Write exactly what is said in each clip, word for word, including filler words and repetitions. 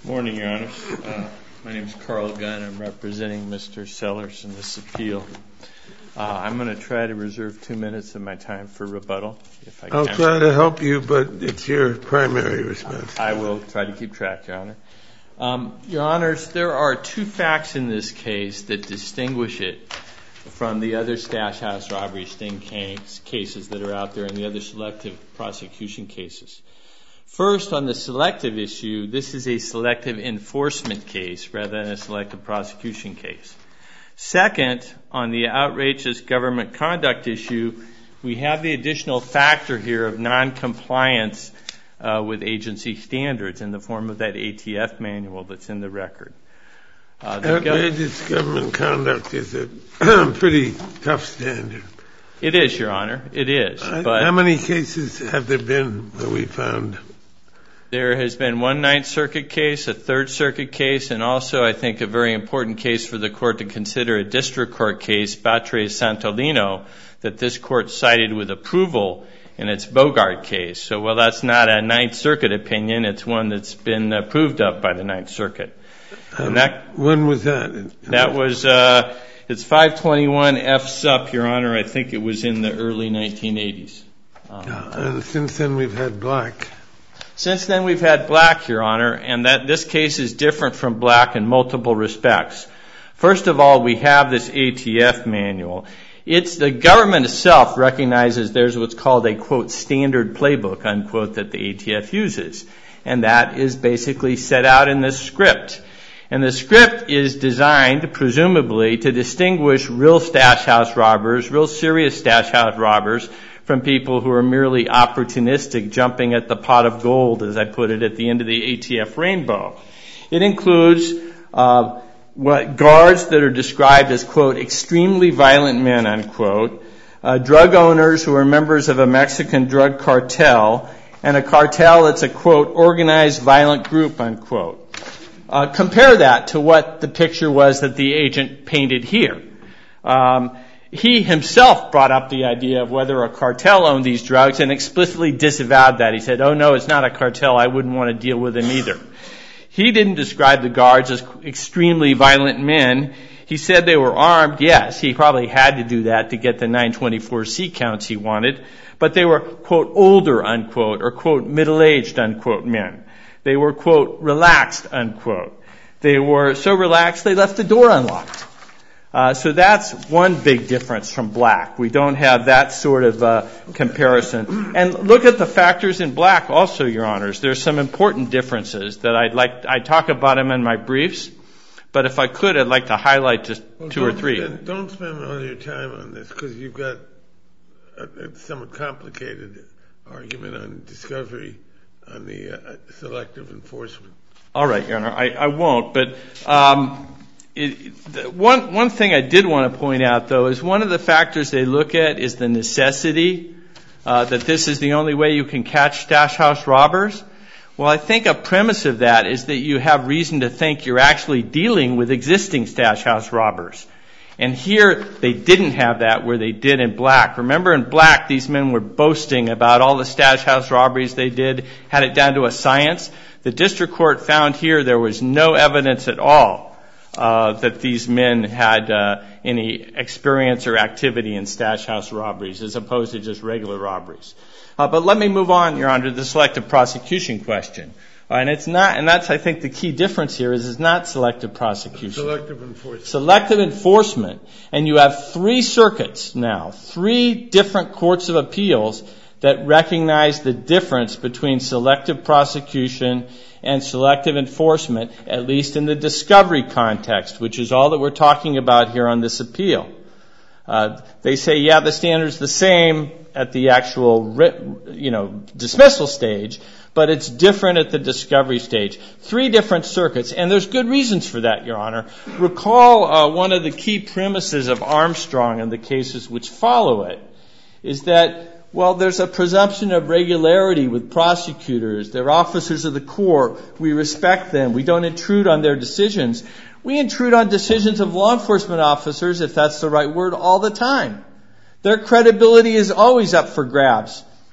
Morning, Your Honor. Uh, my name is Carl Gunn. I'm representing Mister Sellers in this appeal. Uh, I'm going to try to reserve two minutes of my time for rebuttal, if I can. I'll try to help you, but it's your primary response. I will try to keep track, Your Honor. Um, Your Honors, there are two facts in this case that distinguish it from the other stash house robbery sting case, cases that are out there and the other selective prosecution cases. First, on the selective issue, this is a selective enforcement case rather than a selective prosecution case. Second, on the outrageous government conduct issue, we have the additional factor here of noncompliance uh, with agency standards in the form of that A T F manual that's in the record. Uh, the outrageous gov- government conduct is a pretty tough standard. It is, Your Honor. It is. Uh, but how many cases have there been that we found? There has been one Ninth Circuit case, a Third Circuit case, and also, I think, a very important case for the court to consider, a district court case, Batres-Santolino, that this court cited with approval in its Bogart case. So, well, that's not a Ninth Circuit opinion. It's one that's been approved of by the Ninth Circuit. Um, and that, when was that? That was, uh, it's five twenty-one F sup, Your Honor. I think it was in the early nineteen eighties. Um, uh, and since then we've had Black. Since then, we've had Black, Your Honor, and that this case is different from Black in multiple respects. First of all, we have this A T F manual. It's the government itself recognizes there's what's called a, quote, standard playbook, unquote, that the A T F uses. And that is basically set out in this script. And the script is designed, presumably, to distinguish real stash house robbers, real serious stash house robbers, from people who are merely opportunistic, jumping at the pot of gold, as I put it, at the end of the A T F rainbow. It includes uh, what guards that are described as, quote, extremely violent men, unquote, uh, drug owners who are members of a Mexican drug cartel, and a cartel that's a, quote, organized violent group, unquote. Uh, compare that to what the picture was that the agent painted here. Um, He himself brought up the idea of whether a cartel owned these drugs and explicitly disavowed that. He said, oh, no, it's not a cartel. I wouldn't want to deal with them either. He didn't describe the guards as extremely violent men. He said they were armed. Yes, he probably had to do that to get the nine twenty-four C counts he wanted. But they were, quote, older, unquote, or, quote, middle-aged, unquote, men. They were, quote, relaxed, unquote. They were so relaxed they left the door unlocked. Uh, so that's one big difference from Black. We don't have that sort of uh, comparison. And look at the factors in Black also, Your Honors. There's some important differences that I'd like, I talk about them in my briefs, but if I could, I'd like to highlight just well, two or three. Spend, don't spend all your time on this because you've got a, a somewhat complicated argument on discovery on the uh, selective enforcement. All right, Your Honor, I, I won't, but um, It, the one, one thing I did want to point out, though, is one of the factors they look at is the necessity uh, that this is the only way you can catch stash house robbers. Well, I think a premise of that is that you have reason to think you're actually dealing with existing stash house robbers. And here they didn't have that where they did in Black. Remember, in Black, these men were boasting about all the stash house robberies they did, had it down to a science. The district court found here there was no evidence at all Uh, that these men had uh, any experience or activity in stash house robberies as opposed to just regular robberies. Uh, but let me move on, Your Honor, to the selective prosecution question. Uh, and it's not, and that's, I think, the key difference here is it's not selective prosecution. Selective enforcement. Selective enforcement. And you have three circuits now, three different courts of appeals that recognize the difference between selective prosecution and selective enforcement, at least in the discovery context, which is all that we're talking about here on this appeal. Uh, they say, yeah, the standard's the same at the actual, you know, dismissal stage, but it's different at the discovery stage. Three different circuits, and there's good reasons for that, Your Honor. Recall uh, one of the key premises of Armstrong and the cases which follow it is that, well, there's a presumption of regularity with prosecutors. They're officers of the court. We respect them. We don't intrude on their decisions. We intrude on decisions of law enforcement officers, if that's the right word, all the time. Their credibility is always up for grabs.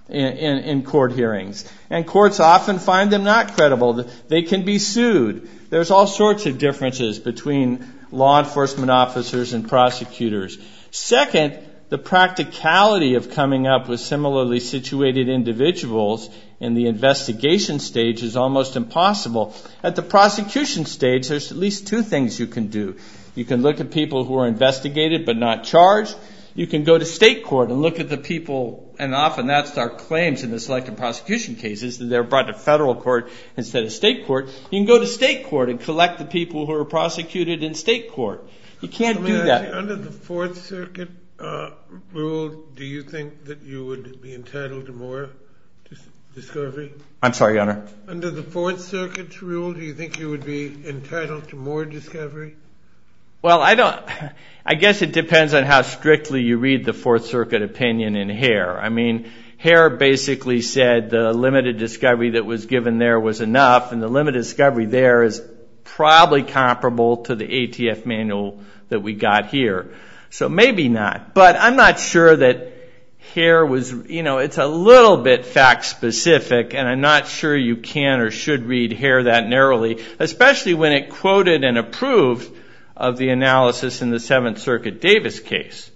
in, in, in court hearings. And courts often find them not credible. They can be sued. There's all sorts of differences between law enforcement officers and prosecutors. Second, the practicality of coming up with similarly situated individuals in the investigation stage is almost impossible. At the prosecution stage, there's at least two things you can do. You can look at people who are investigated but not charged. You can go to state court and look at the people, and often that's our claims in the selective prosecution cases, that they're brought to federal court instead of state court. You can go to state court and collect the people who are prosecuted in state court. You can't do that. Under the Fourth Circuit uh, rule, do you think that you would be entitled to more dis- discovery? I'm sorry, Your Honor. Under the Fourth Circuit's rule, do you think you would be entitled to more discovery? Well, I don't, I guess it depends on how strictly you read the Fourth Circuit opinion in Hare. I mean, Hare basically said the limited discovery that was given there was enough, and the limited discovery there is probably comparable to the A T F manual that we got here. So maybe not. But I'm not sure that Hare was, you know, it's a little bit fact specific, and I'm not sure you can or should read Hare that narrowly, especially when it quoted and approved of the analysis in the Seventh Circuit Davis case.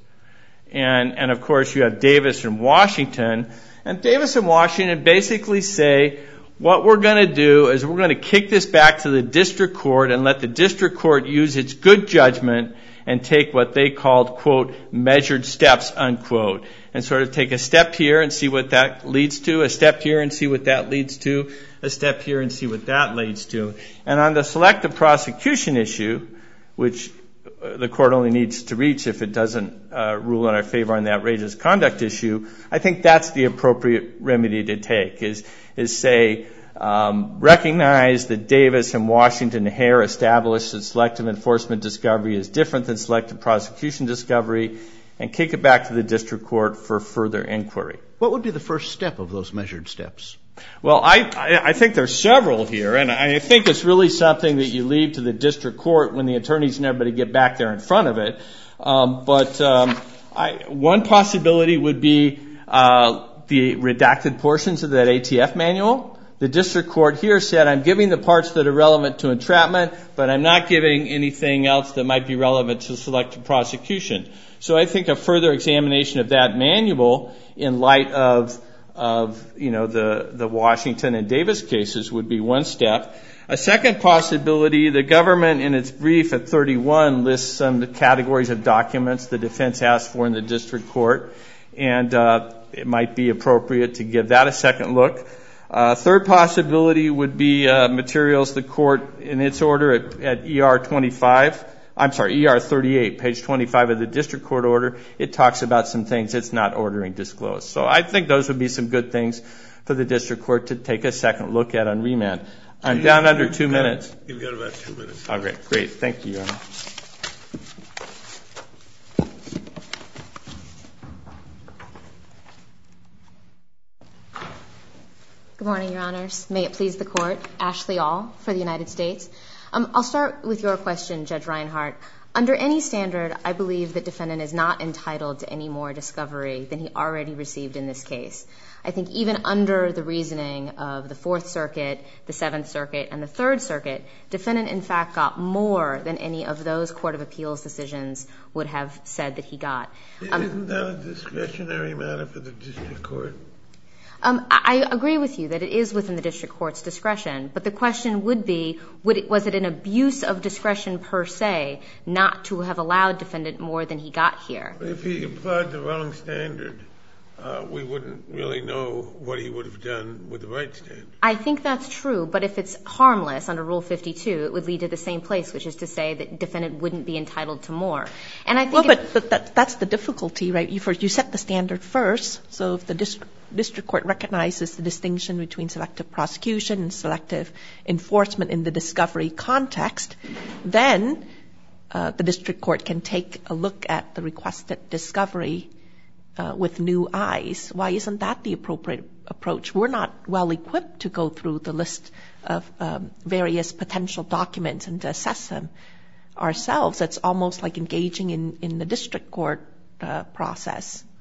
And, and of course, you have Davis and Washington. And Davis and Washington basically say, what we're going to do is we're going to kick this back to the district court and let the district court use its good judgment and take what they called, quote, measured steps, unquote, and sort of take a step here and see what that leads to, a step here and see what that leads to, a step here and see what that leads to. And on the selective prosecution issue, which the court only needs to reach if it doesn't uh, rule in our favor on the outrageous conduct issue, I think that's the appropriate remedy to take, is, is say, um, recognize that Davis and Washington and Hare established that selective enforcement discovery is different than selective prosecution discovery, and kick it back to the district court for further inquiry. What would be the first step of those measured steps? Well, I, I, I think there's several here, and I think it's really something that you leave to the district court when the attorneys and everybody get back there in front of it. Um, but um, I, one possibility would be uh, the redacted portions of that A T F manual. The district court here said, I'm giving the parts that are relevant to entrapment, but I'm not giving anything else that might be relevant to selective prosecution. So I think a further examination of that manual in light of of, you know, the, the Washington and Davis cases would be one step. A second possibility, the government in its brief at thirty-one lists some categories of documents the defense asked for in the district court, and uh, it might be appropriate to give that a second look. Uh, third possibility would be uh, materials the court, in its order at, at E R twenty-five, I'm sorry, E R thirty-eight, page twenty-five of the district court order, it talks about some things it's not ordering disclosed. So I think those would be some good things for the district court to take a second look at on remand. I'm you, down under two got, minutes. You've got about two minutes. Oh, great. Great. Thank you, Your Honor. Good morning, Your Honors. May it please the Court. Ashley All for the United States. Um, I'll start with your question, Judge Reinhart. Under any standard, I believe that defendant is not entitled to any more discovery than he already received in this case. I think even under the reasoning of the Fourth Circuit, the Seventh Circuit, and the Third Circuit, defendant in fact got more than any of those Court of Appeals decisions would have said that he got. Um, Isn't that a discretionary matter for the district court? Um, I agree with you that it is within the district court's discretion, but the question would be, would it, was it an abuse of discretion per se not to have allowed defendant more than he got here? If he applied the wrong standard, uh, we wouldn't really know what he would have done with the right standard. I think that's true, but if it's harmless under Rule fifty-two, it would lead to the same place, which is to say that defendant wouldn't be entitled to more. And I think well, but, but that, that's the difficulty, right? You, first, you set the standard first, so if the district district court recognizes the distinction between selective prosecution and selective enforcement in the discovery context, then uh, the district court can take a look at the requested discovery uh, with new eyes. Why isn't that the appropriate approach? We're not well equipped to go through the list of um, various potential documents and to assess them ourselves. It's almost like engaging in, in the district court uh, process.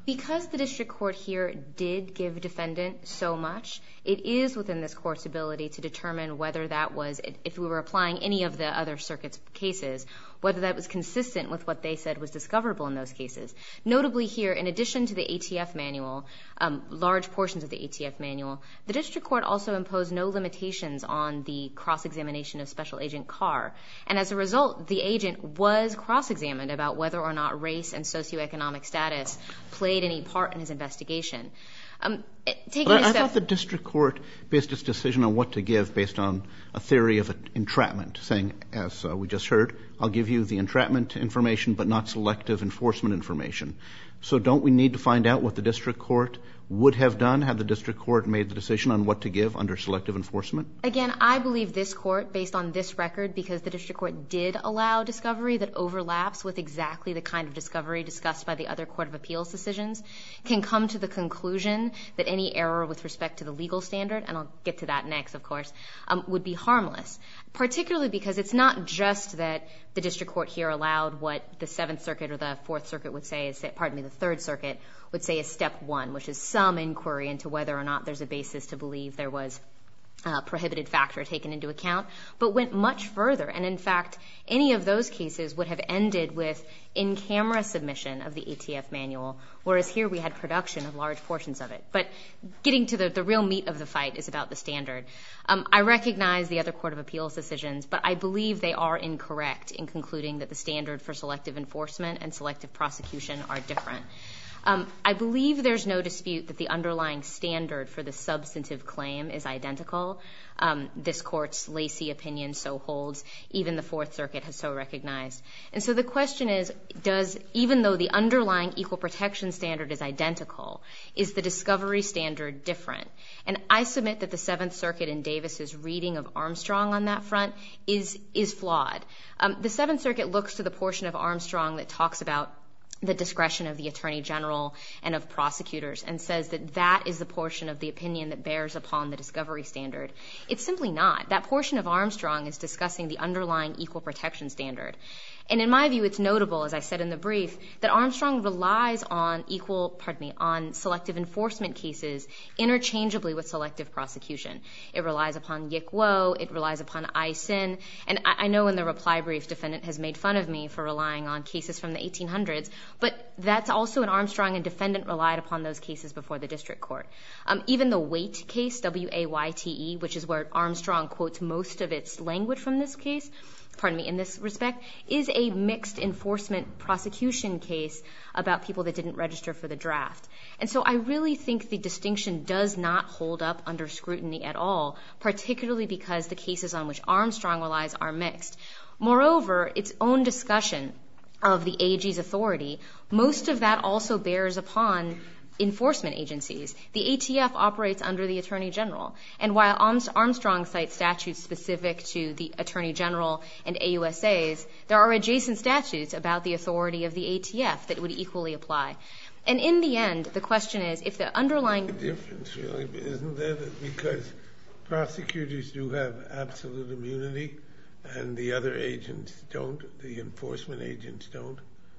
Because the district court here did give defendant so much, it is within this court's ability to determine whether that was, if we were applying any of the other circuit's cases, whether that was consistent with what they said was discoverable in those cases. Notably here, in addition to the A T F manual, um, large portions of the A T F manual, the district court also imposed no limitations on the cross-examination of Special Agent Carr. And as a result, the agent was cross-examined about whether or not race and socioeconomic status played any part in his investigation. Um, taking but a I step thought the district court based its decision on what to give based on a theory of entrapment, saying, as uh, we just heard, I'll give you the entrapment information but not selective enforcement information. So don't we need to find out what the district court would have done had the district court made the decision on what to give under selective enforcement? Again, I believe this court, based on this record, because the district court did allow discovery that overlaps with exactly the kind of discovery discussed by the other Court of Appeals decisions, can come to the conclusion that any error with respect to the legal standard, and I'll get to that next, of course, um, would be harmless, particularly because it's not just that the district court here allowed what the Seventh Circuit or the Fourth Circuit would say is, pardon me, the Third Circuit would say is step one, which is some inquiry into whether or not there's a basis to believe there was a prohibited factor taken into account, but went much further. And in fact, any of those cases would have ended with in-camera submission of the A T F manual, whereas here we had production of large portions of it. But getting to the, the real meat of the fight is about the standard. Um, I recognize the other Court of Appeals decisions, but I believe they are incorrect in concluding that the standard for selective enforcement and selective prosecution are different. Um, I believe there's no dispute that the underlying standard for the substantive claim is identical. Um, this Court's Lacey opinion so holds. Even the Fourth Circuit has so recognized. And so the question is, does, even though the underlying equal protection standard is identical, is the discovery standard different? And I submit that the Seventh Circuit in Davis's reading of Armstrong on that front is, is flawed. Um, the Seventh Circuit looks to the portion of Armstrong that talks about the discretion of the Attorney General and of prosecutors, and says that that is the portion of the opinion that bears upon the discovery standard. It's simply not. That portion of Armstrong is discussing the underlying equal protection standard. And in my view, it's notable, as I said in the brief, that Armstrong relies on equal, pardon me, on selective enforcement cases interchangeably with selective prosecution. It relies upon Yick Wo, it relies upon I Sin, and I, I know in the reply brief, defendant has made fun of me for relying on cases from the eighteen hundreds, but that's also in Armstrong, and defendant relied upon those cases before the district court. Um, even the Waite case, W A Y T E, which is where Armstrong quotes most of its language from this case, pardon me, in this respect, is a mixed enforcement prosecution case about people that didn't register for the draft. And so I really think the distinction does not hold up under scrutiny at all, particularly because the cases on which Armstrong relies are mixed. Moreover, its own discussion of the A G's authority, most of that also bears upon enforcement agencies. The A T F operates under the Attorney General. And while Armstrong cites statutes specific to the Attorney General and A U S As, there are adjacent statutes about the authority of the A T F that would equally apply. And in the end, the question is, if the underlying... The difference, really, isn't there? Because prosecutors do have absolute immunity and the other agents don't, the enforcement agents don't?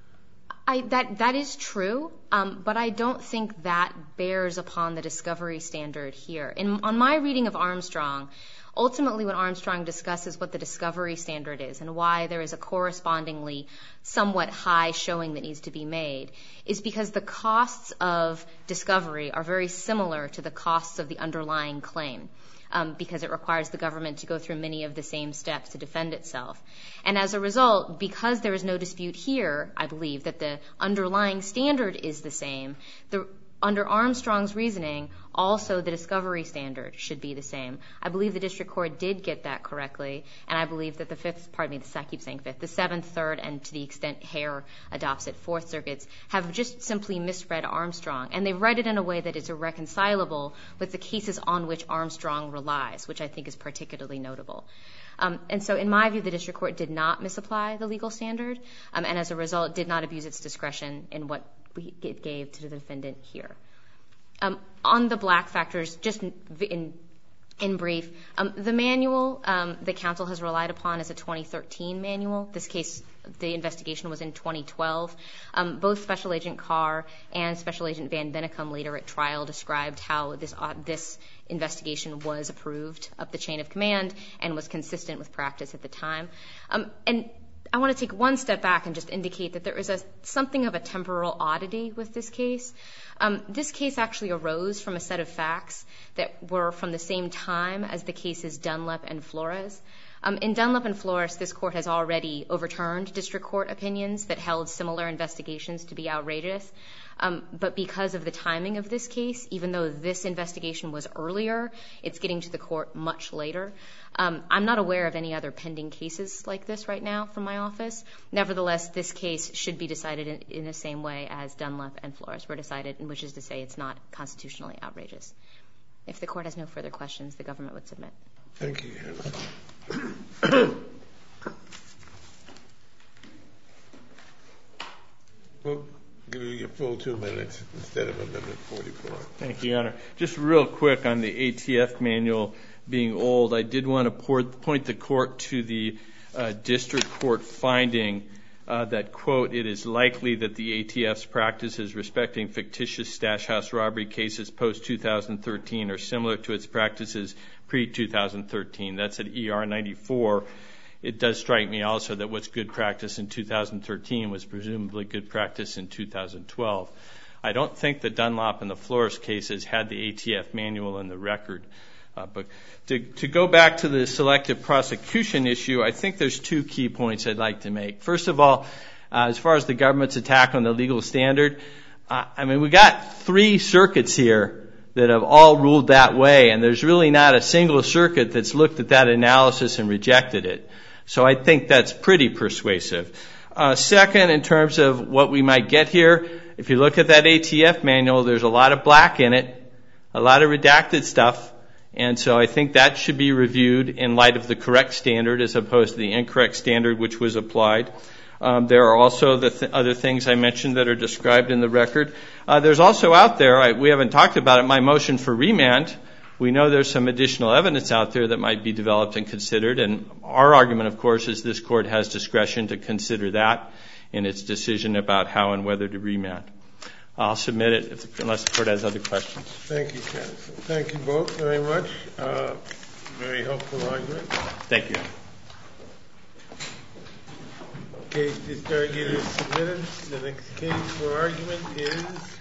I, that, that is true, um, but I don't think that bears upon the discovery standard here. In, on my reading of Armstrong, ultimately when Armstrong discusses what the discovery standard is and why there is a correspondingly somewhat high showing that needs to be made, is because the costs of discovery are very similar to the costs of the underlying claim. Um, because it requires the government to go through many of the same steps to defend itself. And as a result, because there is no dispute here, I believe, that the underlying standard is the same, the, under Armstrong's reasoning, also the discovery standard should be the same. I believe the district court did get that correctly, and I believe that the fifth, pardon me, I keep saying fifth, the seventh, third, and to the extent Hare adopts it, fourth circuits, have just simply misread Armstrong. And they've read it in a way that is irreconcilable with the cases on which Armstrong relies, which I think is particularly notable. Um, and so in my view, the district court did not misapply the legal standard, um, and as a result did not abuse its discretion in what we, it gave to the defendant here. Um, on the black factors, just in In brief, um, the manual um, the council has relied upon is a twenty thirteen manual. This case, the investigation was in twenty twelve. Um, both Special Agent Carr and Special Agent Van Bennekom later at trial described how this uh, this investigation was approved up the chain of command and was consistent with practice at the time. Um, and I want to take one step back and just indicate that there is a, something of a temporal oddity with this case. Um, this case actually arose from a set of facts that were from the same time as the cases Dunlap and Flores. Um, in Dunlap and Flores, this court has already overturned district court opinions that held similar investigations to be outrageous. Um, but because of the timing of this case, even though this investigation was earlier, it's getting to the court much later. Um, I'm not aware of any other pending cases like this right now from my office. Nevertheless, this case should be decided in, in the same way as Dunlap and Flores were decided, which is to say it's not constitutionally outrageous. If the court has no further questions, the government would submit. Thank you. We'll give you your full two minutes instead of a minute forty-four. Thank you, Your Honor. Just real quick on the A T F manual being old, I did want to port, point the court to the uh, district court finding uh, that, quote, it is likely that the A T F's practices respecting fictitious stash house robbery cases post two thousand thirteen are similar to its practices pre two thousand thirteen. That's at E R ninety-four. It does strike me also that what's good practice in two thousand thirteen was presumably good practice in two thousand twelve. I don't think the Dunlap and the Flores cases had the A T F manual in the record. Uh, but to, to go back to the selective prosecution issue, I think there's two key points I'd like to make. First of all, uh, as far as the government's attack on the legal standard, uh, I mean, we got three circuits here that have all ruled that way, and there's really not a single circuit that's looked at that analysis and rejected it. So I think that's pretty persuasive. Uh, second, in terms of what we might get here, if you look at that A T F manual, there's a lot of black in it, a lot of redacted stuff, and so I think that should be reviewed in light of the correct standard as opposed to the incorrect standard which was applied. Um, there are also the th- other things I mentioned that are described in the record. Uh, there's also out there, I, we haven't talked about it, my motion for remand. We know there's some additional evidence out there that might be developed and considered, and our argument, of course, is this court has discretion to consider that in its decision about how and whether to remand. I'll submit it if, unless the court has other questions. Thank you, counsel. Thank you both very much. Uh, very helpful argument. Thank you. Case is submitted. The next case for argument is